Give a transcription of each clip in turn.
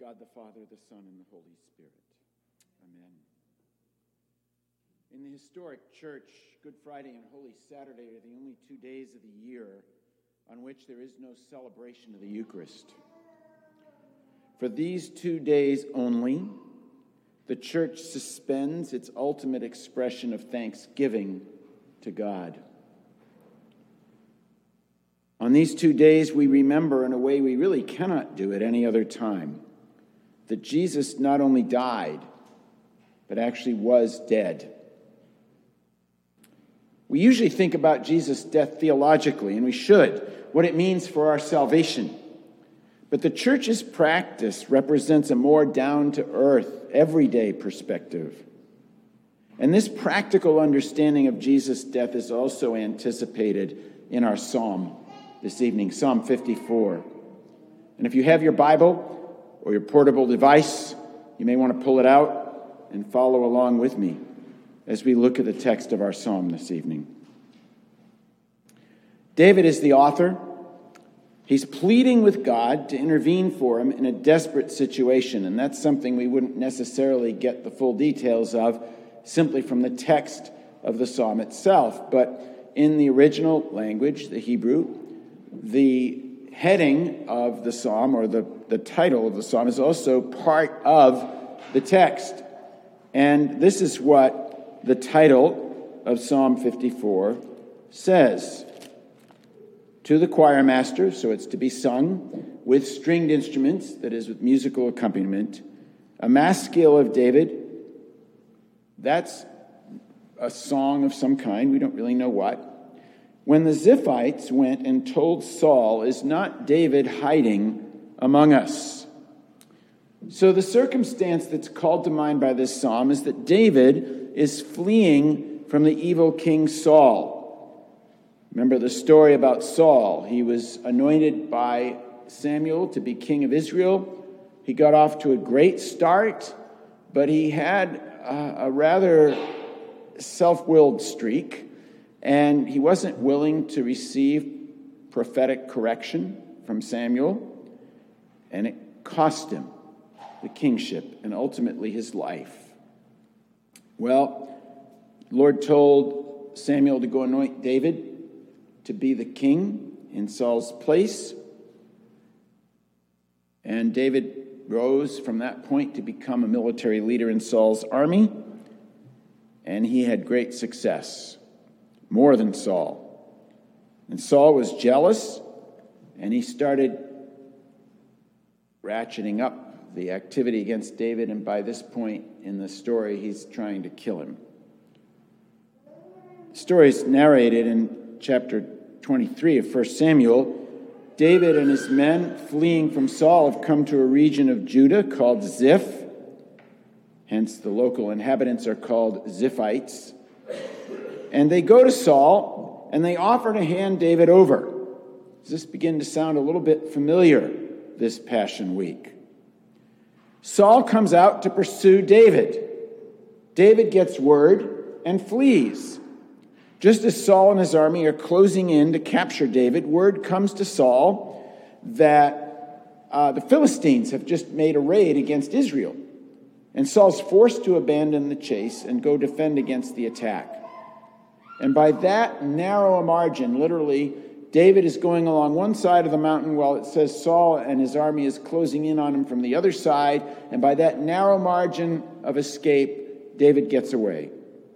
God the Father, the Son, and the Holy Spirit. Amen. In the historic church, Good Friday and Holy Saturday are the only 2 days of the year on which there is no celebration of the Eucharist. For these 2 days only, the church suspends its ultimate expression of thanksgiving to God. On these 2 days, we remember in a way we really cannot do at any other time that Jesus not only died, but actually was dead. We usually think about Jesus' death theologically, and we should, what it means for our salvation. But the church's practice represents a more down-to-earth, everyday perspective. And this practical understanding of Jesus' death is also anticipated in our psalm this evening, Psalm 54. And if you have your Bible or your portable device, you may want to pull it out and follow along with me as we look at the text of our psalm this evening. David is the author. He's pleading with God to intervene for him in a desperate situation, and that's something we wouldn't necessarily get the full details of simply from the text of the psalm itself. But in the original language, the Hebrew, the heading of the psalm, or the title of the psalm, is also part of the text. And this is what the title of Psalm 54 says. To the choir master, so it's to be sung with stringed instruments, that is, with musical accompaniment, a mass scale of David. That's a song of some kind, we don't really know what. When the Ziphites went and told Saul, is not David hiding among us? So the circumstance that's called to mind by this psalm is that David is fleeing from the evil king Saul. Remember the story about Saul. He was anointed by Samuel to be king of Israel. He got off to a great start, but he had a rather self-willed streak, and he wasn't willing to receive prophetic correction from Samuel, and it cost him the kingship and ultimately his life. Well, the Lord told Samuel to go anoint David to be the king in Saul's place. And David rose from that point to become a military leader in Saul's army. And he had great success, more than Saul. And Saul was jealous, and he started ratcheting up the activity against David. And by this point in the story, he's trying to kill him. The story is narrated in chapter 23 of 1 Samuel. David and his men, fleeing from Saul, have come to a region of Judah called Ziph. Hence, the local inhabitants are called Ziphites. And they go to Saul, and they offer to hand David over. Does this begin to sound a little bit familiar this Passion Week? Saul comes out to pursue David. David gets word and flees. Just as Saul and his army are closing in to capture David, word comes to Saul that the Philistines have just made a raid against Israel. And Saul's forced to abandon the chase and go defend against the attack. And by that narrow a margin, literally, David is going along one side of the mountain while it says Saul and his army is closing in on him from the other side. And by that narrow margin of escape, David gets away.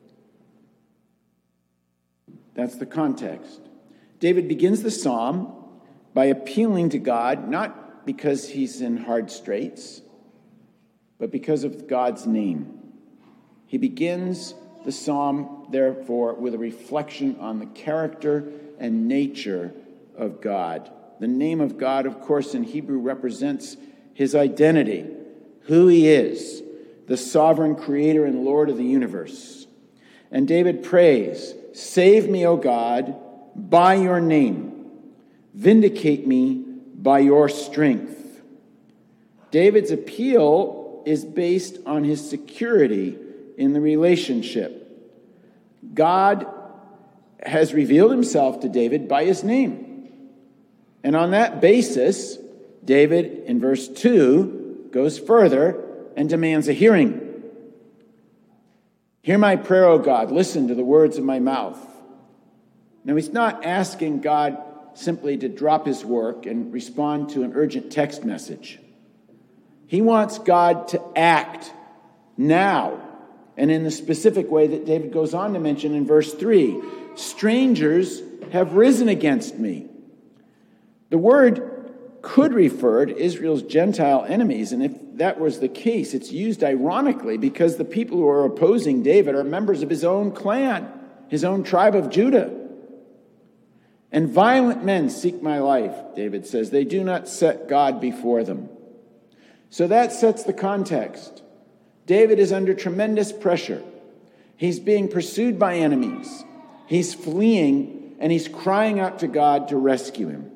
That's the context. David begins the psalm by appealing to God, not because he's in hard straits, but because of God's name. He begins the psalm, therefore, with a reflection on the character and nature of God. The name of God, of course, in Hebrew represents his identity, who he is, the sovereign creator and Lord of the universe. And David prays, "Save me, O God, by your name. Vindicate me by your strength." David's appeal is based on his security in the relationship. God has revealed himself to David by his name. And on that basis, David, in verse 2, goes further and demands a hearing. Hear my prayer, O God. Listen to the words of my mouth. Now, he's not asking God simply to drop his work and respond to an urgent text message. He wants God to act now, and in the specific way that David goes on to mention in verse 3. Strangers have risen against me. The word could refer to Israel's Gentile enemies, and if that was the case, it's used ironically because the people who are opposing David are members of his own clan, his own tribe of Judah. And violent men seek my life, David says. They do not set God before them. So that sets the context. David is under tremendous pressure. He's being pursued by enemies. He's fleeing, and he's crying out to God to rescue him.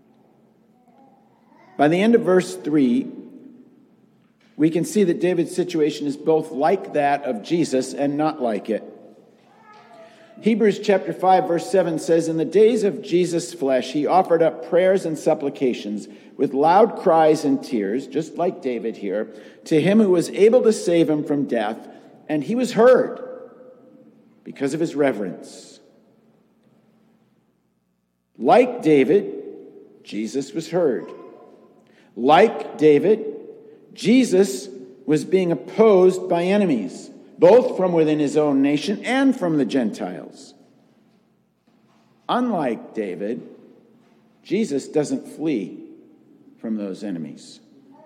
By the end of verse 3, we can see that David's situation is both like that of Jesus and not like it. Hebrews chapter 5, verse 7 says, In the days of Jesus' flesh, he offered up prayers and supplications with loud cries and tears, just like David here, to him who was able to save him from death, and he was heard because of his reverence. Like David, Jesus was heard. Like David, Jesus was being opposed by enemies, both from within his own nation and from the Gentiles. Unlike David, Jesus doesn't flee from those enemies.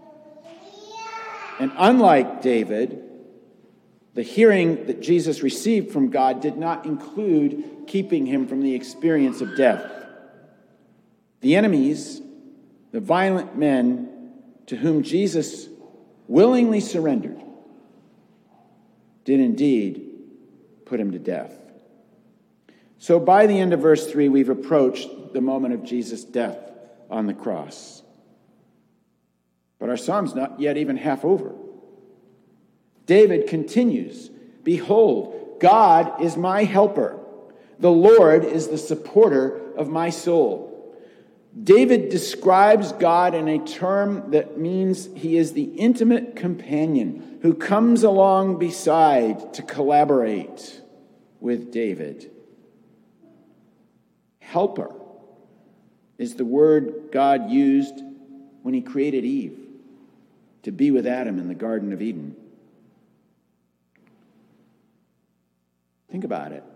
And unlike David, the hearing that Jesus received from God did not include keeping him from the experience of death. The enemies, the violent men to whom Jesus willingly surrendered, did indeed put him to death. So by the end of verse 3, we've approached the moment of Jesus' death on the cross. But our psalm's not yet even half over. David continues, Behold, God is my helper. The Lord is the supporter of my soul. David describes God in a term that means he is the intimate companion who comes along beside to collaborate with David. Helper is the word God used when he created Eve to be with Adam in the Garden of Eden. Think about it.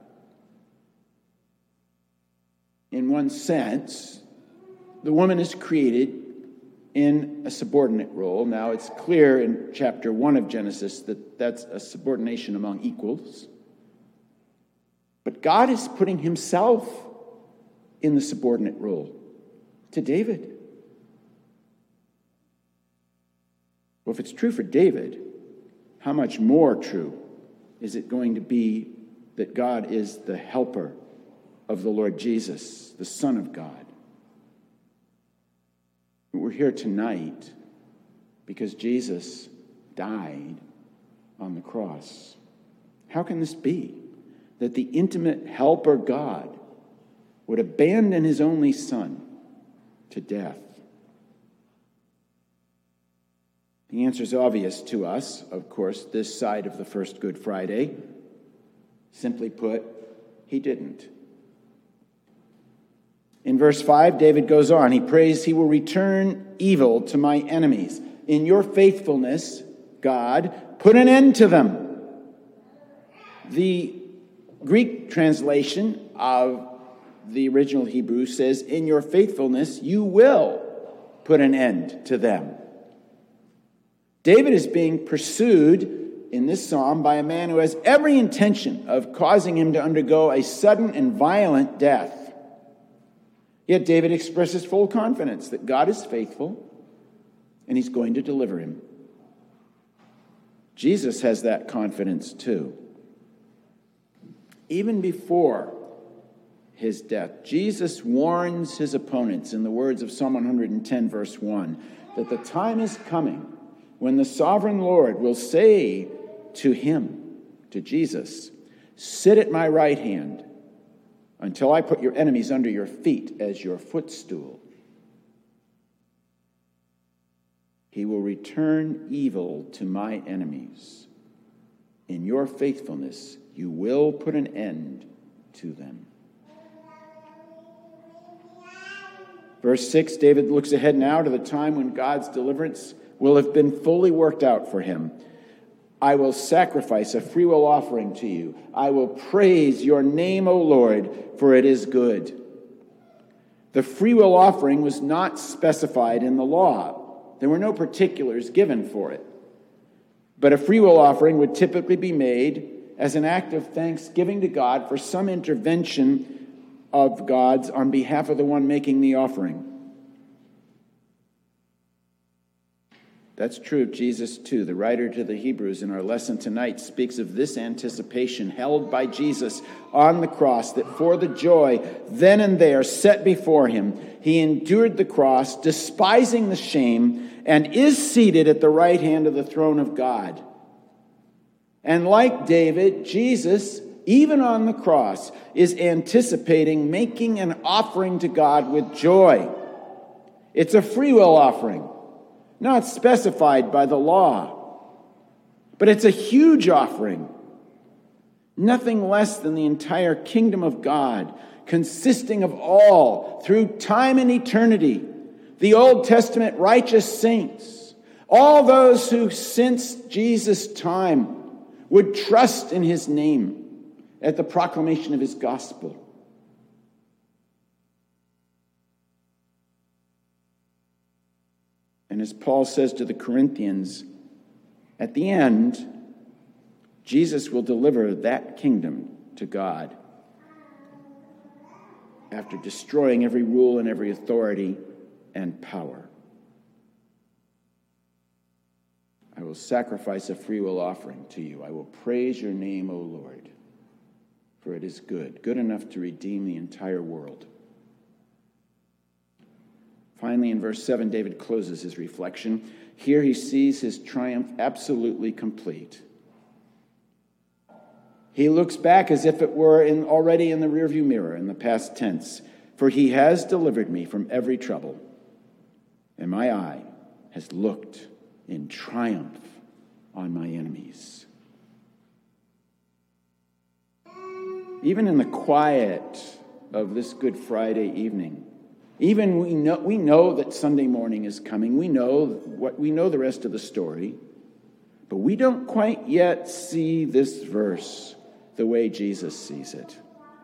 In one sense, the woman is created in a subordinate role. Now, it's clear in chapter 1 of Genesis that that's a subordination among equals. But God is putting himself in the subordinate role to David. Well, if it's true for David, how much more true is it going to be that God is the helper of the Lord Jesus, the Son of God? We're here tonight because Jesus died on the cross. How can this be? That the intimate helper God would abandon his only Son to death? The answer is obvious to us, of course, this side of the first Good Friday. Simply put, he didn't. In verse 5, David goes on. He prays, he will return evil to my enemies. In your faithfulness, God, put an end to them. The Greek translation of the original Hebrew says, in your faithfulness, you will put an end to them. David is being pursued in this psalm by a man who has every intention of causing him to undergo a sudden and violent death. Yet David expresses full confidence that God is faithful and he's going to deliver him. Jesus has that confidence too. Even before his death, Jesus warns his opponents in the words of Psalm 110, verse 1, that the time is coming when the sovereign Lord will say to him, to Jesus, sit at my right hand until I put your enemies under your feet as your footstool. He will return evil to my enemies. In your faithfulness, you will put an end to them. Verse 6, David looks ahead now to the time when God's deliverance will have been fully worked out for him. I will sacrifice a freewill offering to you. I will praise your name, O Lord, for it is good. The freewill offering was not specified in the law. There were no particulars given for it. But a freewill offering would typically be made as an act of thanksgiving to God for some intervention of God's on behalf of the one making the offering. That's true of Jesus too. The writer to the Hebrews in our lesson tonight speaks of this anticipation held by Jesus on the cross, that for the joy then and there set before him, he endured the cross, despising the shame, and is seated at the right hand of the throne of God. And like David, Jesus, even on the cross, is anticipating making an offering to God with joy. It's a freewill offering, not specified by the law. But it's a huge offering, nothing less than the entire kingdom of God, consisting of all, through time and eternity, the Old Testament righteous saints, all those who since Jesus' time would trust in his name at the proclamation of his gospel. And as Paul says to the Corinthians, at the end, Jesus will deliver that kingdom to God after destroying every rule and every authority and power. I will sacrifice a freewill offering to you. I will praise your name, O Lord, for it is good, good enough to redeem the entire world. Finally, in verse 7, David closes his reflection. Here he sees his triumph absolutely complete. He looks back as if it were already in the rearview mirror, in the past tense. For he has delivered me from every trouble, and my eye has looked in triumph on my enemies. Even in the quiet of this Good Friday evening, even we know that Sunday morning is coming. We know the rest of the story, but we don't quite yet see this verse the way Jesus sees it.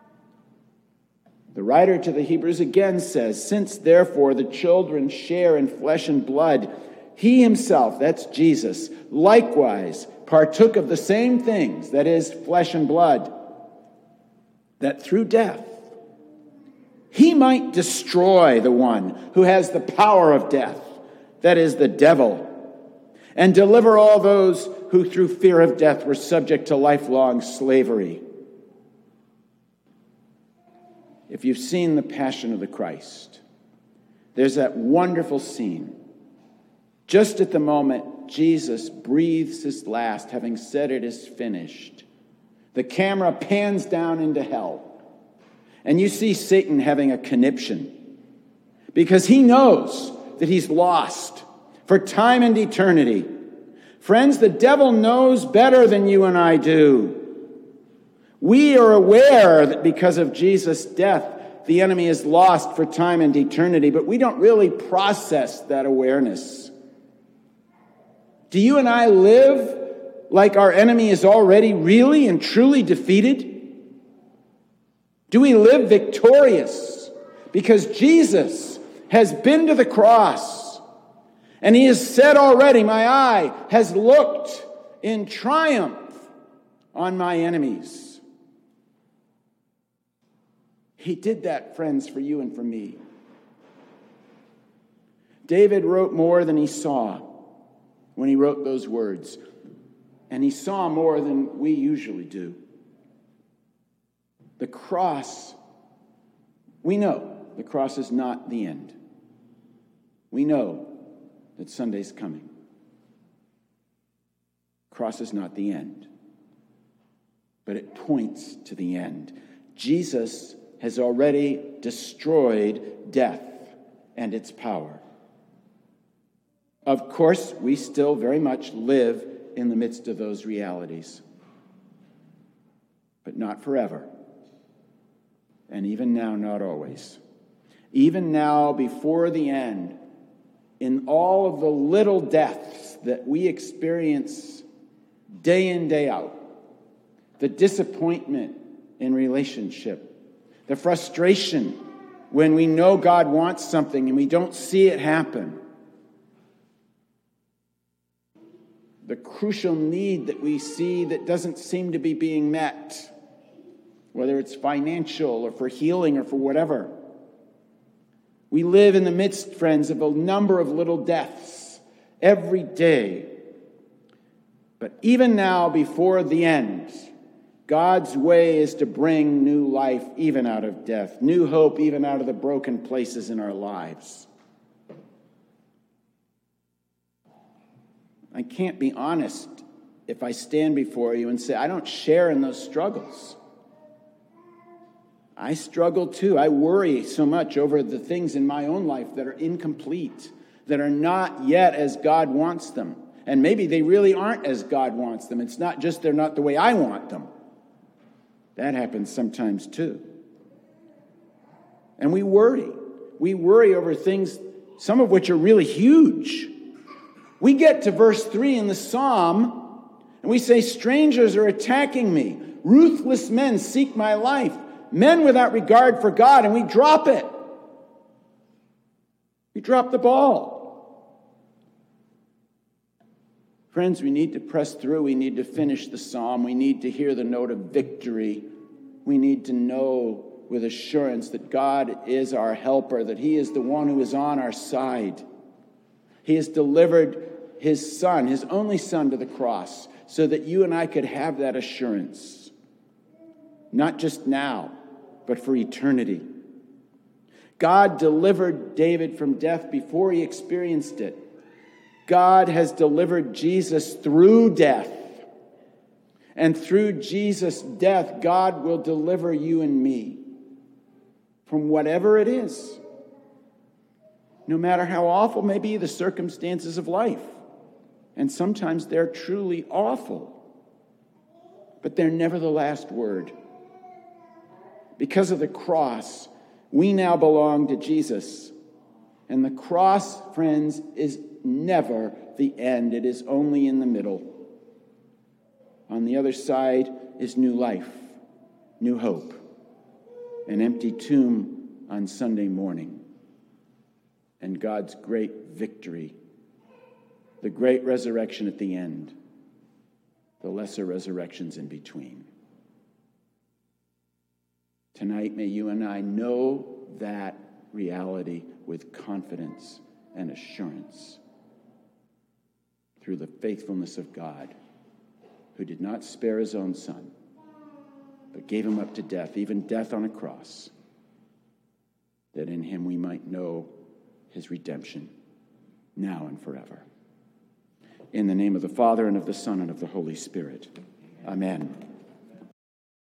The writer to the Hebrews again says, "Since therefore the children share in flesh and blood, he himself," that's Jesus, "likewise partook of the same things," that is, flesh and blood, "that through death he might destroy the one who has the power of death, that is, the devil, and deliver all those who through fear of death were subject to lifelong slavery." If you've seen The Passion of the Christ, there's that wonderful scene. Just at the moment Jesus breathes his last, having said it is finished, the camera pans down into hell. And you see Satan having a conniption because he knows that he's lost for time and eternity. Friends, the devil knows better than you and I do. We are aware that because of Jesus' death, the enemy is lost for time and eternity, but we don't really process that awareness. Do you and I live like our enemy is already really and truly defeated? Do we live victorious because Jesus has been to the cross and he has said already, "My eye has looked in triumph on my enemies"? He did that, friends, for you and for me. David wrote more than he saw when he wrote those words, and he saw more than we usually do. The cross, we know the cross is not the end. We know that Sunday's coming. Cross is not the end, but it points to the end. Jesus has already destroyed death and its power. Of course, we still very much live in the midst of those realities, but not forever. And even now, not always. Even now, before the end, in all of the little deaths that we experience day in, day out, the disappointment in relationship, the frustration when we know God wants something and we don't see it happen, the crucial need that we see that doesn't seem to be being met, whether it's financial or for healing or for whatever. We live in the midst, friends, of a number of little deaths every day. But even now, before the end, God's way is to bring new life even out of death, new hope even out of the broken places in our lives. I can't be honest if I stand before you and say, I don't share in those struggles. I struggle too. I worry so much over the things in my own life that are incomplete, that are not yet as God wants them. And maybe they really aren't as God wants them. It's not just they're not the way I want them. That happens sometimes too. And we worry. We worry over things, some of which are really huge. We get to verse 3 in the Psalm, and we say, strangers are attacking me. Ruthless men seek my life. Men without regard for God, and we drop it. We drop the ball. Friends, we need to press through. We need to finish the psalm. We need to hear the note of victory. We need to know with assurance that God is our helper, that He is the one who is on our side. He has delivered His Son, His only Son, to the cross so that you and I could have that assurance. Not just now, but for eternity. God delivered David from death before he experienced it. God has delivered Jesus through death. And through Jesus' death, God will deliver you and me from whatever it is. No matter how awful may be the circumstances of life. And sometimes they're truly awful. But they're never the last word. Because of the cross, we now belong to Jesus. And the cross, friends, is never the end. It is only in the middle. On the other side is new life, new hope, an empty tomb on Sunday morning, and God's great victory, the great resurrection at the end, the lesser resurrections in between. Tonight, may you and I know that reality with confidence and assurance through the faithfulness of God, who did not spare His own Son, but gave Him up to death, even death on a cross, that in Him we might know His redemption now and forever. In the name of the Father, and of the Son, and of the Holy Spirit. Amen.